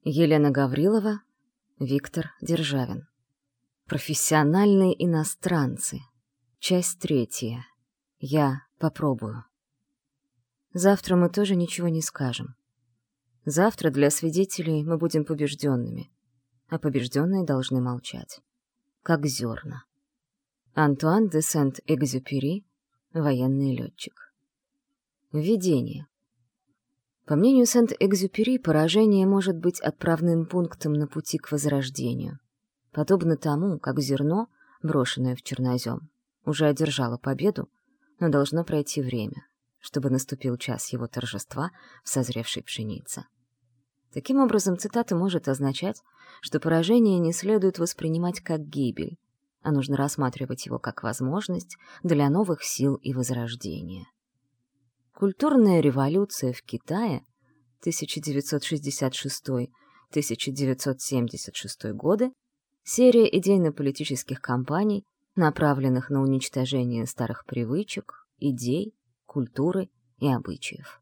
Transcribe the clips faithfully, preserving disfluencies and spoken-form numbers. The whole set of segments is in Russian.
Елена Гаврилова, Виктор Державин. Профессиональные иностранцы. Часть третья. Я попробую. Завтра мы тоже ничего не скажем. Завтра для свидетелей мы будем побежденными, а побежденные должны молчать. Как зерна. Антуан де Сент-Экзюпери, военный летчик. Введение. По мнению Сент-Экзюпери, поражение может быть отправным пунктом на пути к возрождению, подобно тому, как зерно, брошенное в чернозем, уже одержало победу, но должно пройти время, чтобы наступил час его торжества в созревшей пшенице. Таким образом, цитата может означать, что поражение не следует воспринимать как гибель, а нужно рассматривать его как возможность для новых сил и возрождения. Культурная революция в Китае тысяча девятьсот шестьдесят шестой — тысяча девятьсот семьдесят шестой годы, серия идейно-политических кампаний, направленных на уничтожение старых привычек, идей, культуры и обычаев.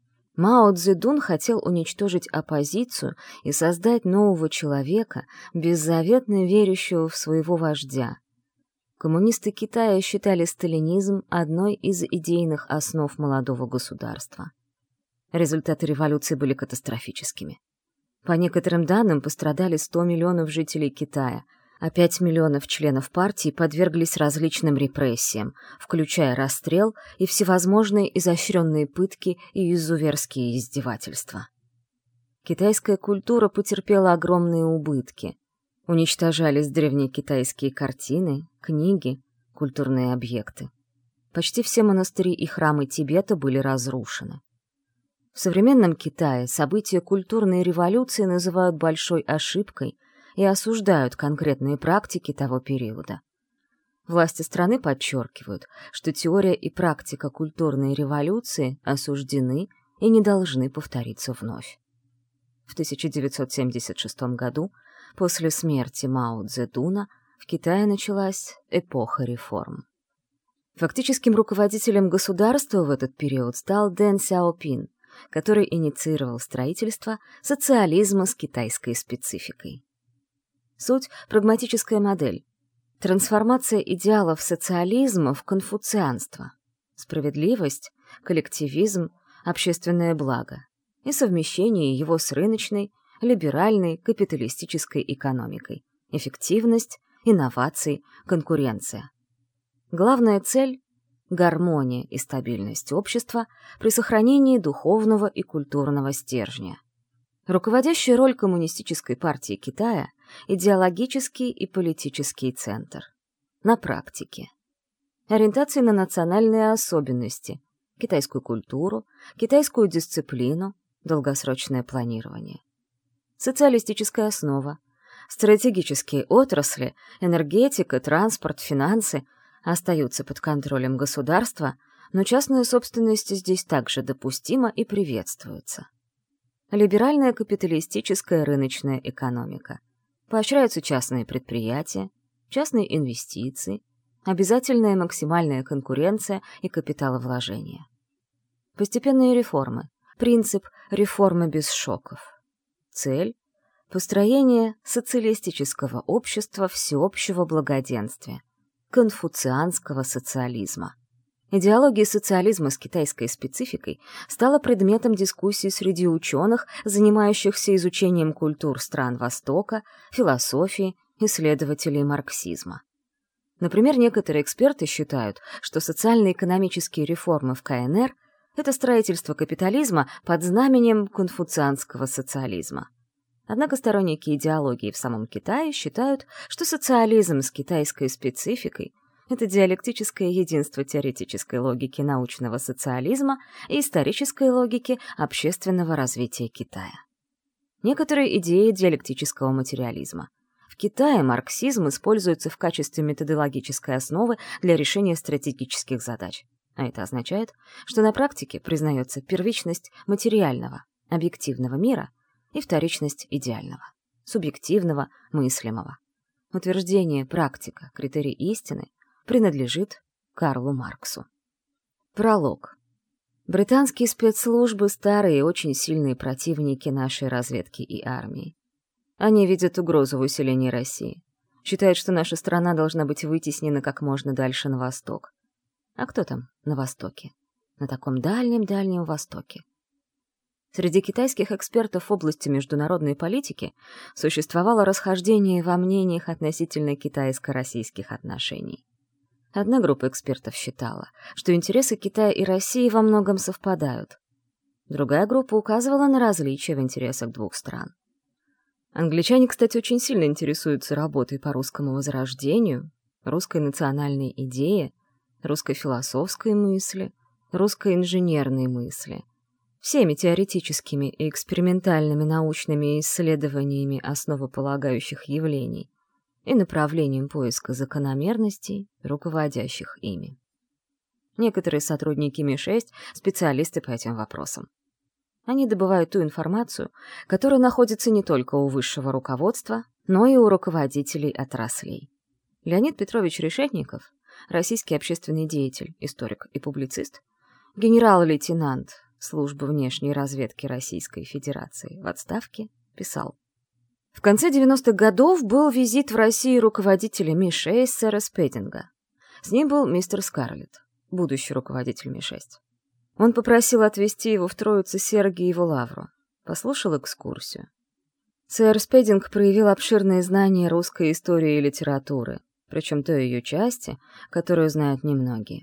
Мао Цзэдун хотел уничтожить оппозицию и создать нового человека, беззаветно верящего в своего вождя. Коммунисты Китая считали сталинизм одной из идейных основ молодого государства. Результаты революции были катастрофическими. По некоторым данным, пострадали сто миллионов жителей Китая, а пять миллионов членов партии подверглись различным репрессиям, включая расстрел и всевозможные изощренные пытки и изуверские издевательства. Китайская культура потерпела огромные убытки. Уничтожались древнекитайские картины, книги, культурные объекты. Почти все монастыри и храмы Тибета были разрушены. В современном Китае события культурной революции называют большой ошибкой и осуждают конкретные практики того периода. Власти страны подчеркивают, что теория и практика культурной революции осуждены и не должны повториться вновь. В тысяча девятьсот семьдесят шестом году, после смерти Мао Цзэдуна, в Китае началась эпоха реформ. Фактическим руководителем государства в этот период стал Дэн Сяопин, который инициировал строительство социализма с китайской спецификой. Суть — прагматическая модель. Трансформация идеалов социализма в конфуцианство. Справедливость, коллективизм, общественное благо и совмещение его с рыночной, либеральной, капиталистической экономикой. Эффективность, инновации, конкуренция. Главная цель — гармония и стабильность общества при сохранении духовного и культурного стержня. Руководящая роль Коммунистической партии Китая — идеологический и политический центр. На практике. Ориентация на национальные особенности, китайскую культуру, китайскую дисциплину, долгосрочное планирование. Социалистическая основа. Стратегические отрасли, энергетика, транспорт, финансы остаются под контролем государства, но частная собственность здесь также допустима и приветствуется. Либеральная капиталистическая рыночная экономика. Поощряются частные предприятия, частные инвестиции, обязательная максимальная конкуренция и капиталовложения. Постепенные реформы. Принцип реформы без шоков. Цель — построение социалистического общества всеобщего благоденствия, конфуцианского социализма. Идеология социализма с китайской спецификой стала предметом дискуссий среди ученых, занимающихся изучением культур стран Востока, философии, исследователей марксизма. Например, некоторые эксперты считают, что социально-экономические реформы в ка эн эр — это строительство капитализма под знаменем конфуцианского социализма. Однако сторонники идеологии в самом Китае считают, что социализм с китайской спецификой — это диалектическое единство теоретической логики научного социализма и исторической логики общественного развития Китая. Некоторые идеи диалектического материализма. В Китае марксизм используется в качестве методологической основы для решения стратегических задач. А это означает, что на практике признается первичность материального, объективного мира и вторичность идеального, субъективного, мыслимого. Утверждение «практика, критерий истины» принадлежит Карлу Марксу. Пролог. Британские спецслужбы — старые и очень сильные противники нашей разведки и армии. Они видят угрозу в усилении России. Считают, что наша страна должна быть вытеснена как можно дальше на восток. А кто там на востоке? На таком дальнем-дальнем востоке. Среди китайских экспертов в области международной политики существовало расхождение во мнениях относительно китайско-российских отношений. Одна группа экспертов считала, что интересы Китая и России во многом совпадают. Другая группа указывала на различия в интересах двух стран. Англичане, кстати, очень сильно интересуются работой по русскому возрождению, русской национальной идее, русской философской мысли, русской инженерной мысли, всеми теоретическими и экспериментальными научными исследованиями основополагающих явлений и направлением поиска закономерностей, руководящих ими. Некоторые сотрудники Ми шесть — специалисты по этим вопросам. Они добывают ту информацию, которая находится не только у высшего руководства, но и у руководителей отраслей. Леонид Петрович Решетников, российский общественный деятель, историк и публицист, генерал-лейтенант Службы внешней разведки Российской Федерации в отставке, писал: в конце девяностых годов был визит в Россию руководителя Ми шесть сэра Спединга. С ним был мистер Скарлетт, будущий руководитель Ми шесть. Он попросил отвезти его в Троицу Сергиеву лавру. Послушал экскурсию. Сэр Спединг проявил обширные знания русской истории и литературы, причем той ее части, которую знают немногие.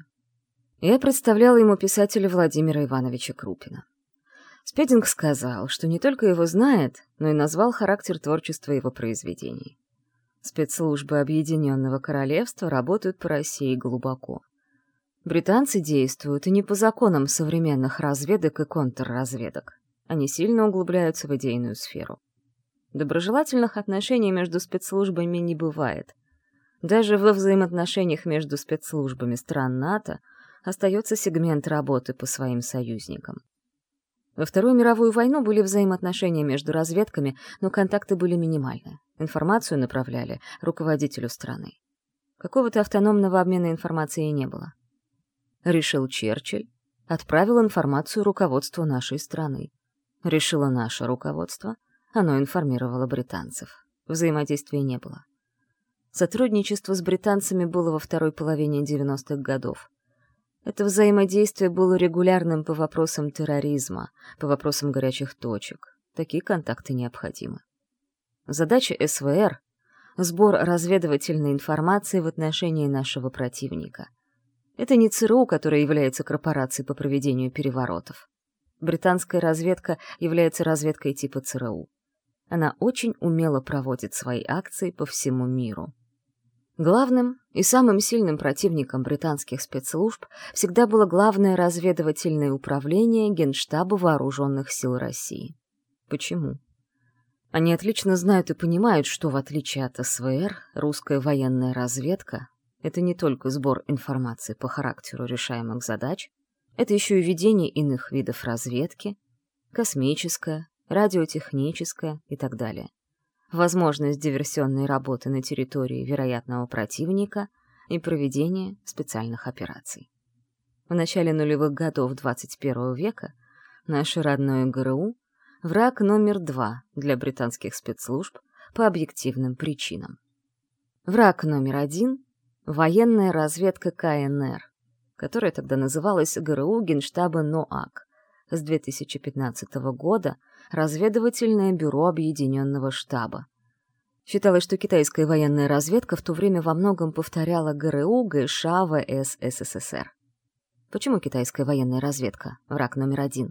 Я представлял ему писателя Владимира Ивановича Крупина. Спединг сказал, что не только его знает, но и назвал характер творчества его произведений. Спецслужбы Объединенного Королевства работают по России глубоко. Британцы действуют и не по законам современных разведок и контрразведок. Они сильно углубляются в идейную сферу. Доброжелательных отношений между спецслужбами не бывает. Даже во взаимоотношениях между спецслужбами стран НАТО остается сегмент работы по своим союзникам. Во Вторую мировую войну были взаимоотношения между разведками, но контакты были минимальны. Информацию направляли руководителю страны. Какого-то автономного обмена информацией не было. Решил Черчилль, отправил информацию руководству нашей страны. Решило наше руководство, оно информировало британцев. Взаимодействия не было. Сотрудничество с британцами было во второй половине девяностых годов. Это взаимодействие было регулярным по вопросам терроризма, по вопросам горячих точек. Такие контакты необходимы. Задача эс вэ эр — сбор разведывательной информации в отношении нашего противника. Это не цэ эр у, которая является корпорацией по проведению переворотов. Британская разведка является разведкой типа цэ эр у. Она очень умело проводит свои акции по всему миру. Главным и самым сильным противником британских спецслужб всегда было Главное разведывательное управление Генштаба Вооруженных сил России. Почему? Они отлично знают и понимают, что, в отличие от эс вэ эр, русская военная разведка — это не только сбор информации по характеру решаемых задач, это еще и ведение иных видов разведки, космическая, радиотехническая и так далее. Возможность диверсионной работы на территории вероятного противника и проведение специальных операций. В начале нулевых годов двадцать первого века наше родное гэ эр у — враг номер два для британских спецслужб по объективным причинам. Враг номер один — военная разведка ка эн эр, которая тогда называлась гэ эр у Генштаба НОАК, с две тысячи пятнадцатого года Разведывательное бюро Объединенного штаба. Считалось, что китайская военная разведка в то время во многом повторяла гэ эр у, гэ ш а, вэ эс эс эс эс эр. Почему китайская военная разведка — враг номер один?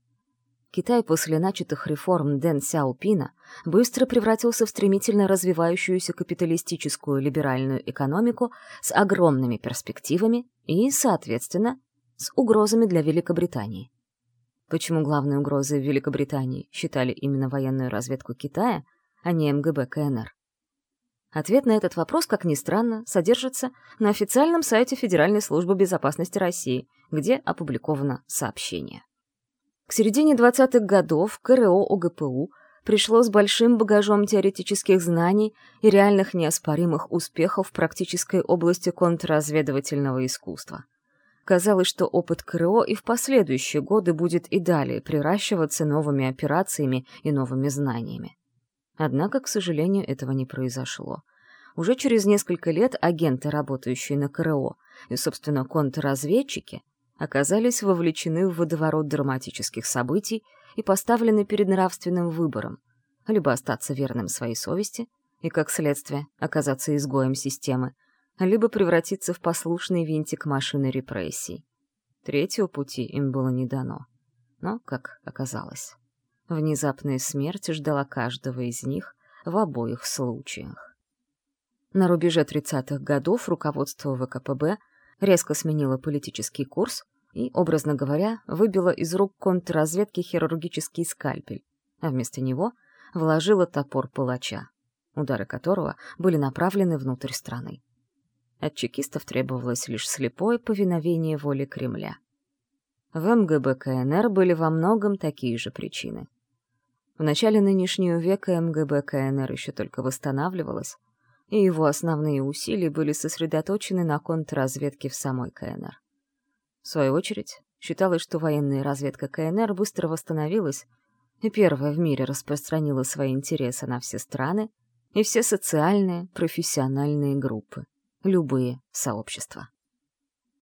Китай после начатых реформ Дэн Сяопина быстро превратился в стремительно развивающуюся капиталистическую либеральную экономику с огромными перспективами и, соответственно, с угрозами для Великобритании. Почему главной угрозой в Великобритании считали именно военную разведку Китая, а не эм гэ бэ ка эн эр? Ответ на этот вопрос, как ни странно, содержится на официальном сайте Федеральной службы безопасности России, где опубликовано сообщение. К середине двадцатых годов ка эр о о гэ пэ у пришло с большим багажом теоретических знаний и реальных неоспоримых успехов в практической области контрразведывательного искусства. Казалось, что опыт КРО и в последующие годы будет и далее приращиваться новыми операциями и новыми знаниями. Однако, к сожалению, этого не произошло. Уже через несколько лет агенты, работающие на КРО, и, собственно, контрразведчики, оказались вовлечены в водоворот драматических событий и поставлены перед нравственным выбором: либо остаться верным своей совести и, как следствие, оказаться изгоем системы, либо превратиться в послушный винтик машины репрессий. Третьего пути им было не дано. Но, как оказалось, внезапная смерть ждала каждого из них в обоих случаях. На рубеже тридцатых годов руководство ВКПБ резко сменило политический курс и, образно говоря, выбило из рук контрразведки хирургический скальпель, а вместо него вложило топор палача, удары которого были направлены внутрь страны. От чекистов требовалось лишь слепое повиновение воле Кремля. В МГБ КНР были во многом такие же причины. В начале нынешнего века МГБ КНР еще только восстанавливалось, и его основные усилия были сосредоточены на контрразведке в самой КНР. В свою очередь, считалось, что военная разведка КНР быстро восстановилась и первая в мире распространила свои интересы на все страны и все социальные, профессиональные группы. Любые сообщества.